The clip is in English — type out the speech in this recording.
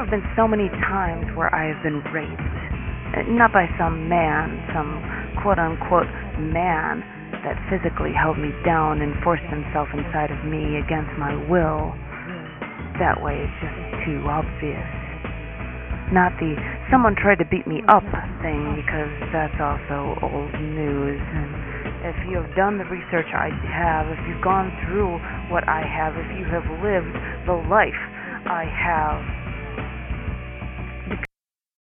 have been so many times where I have been raped. Not by some man, some quote-unquote man that physically held me down and forced himself inside of me against my will. That way it's just too obvious. Not the someone tried to beat me up thing, because that's also old news. And if you have done the research I have, if you've gone through what I have, if you have lived the life I have,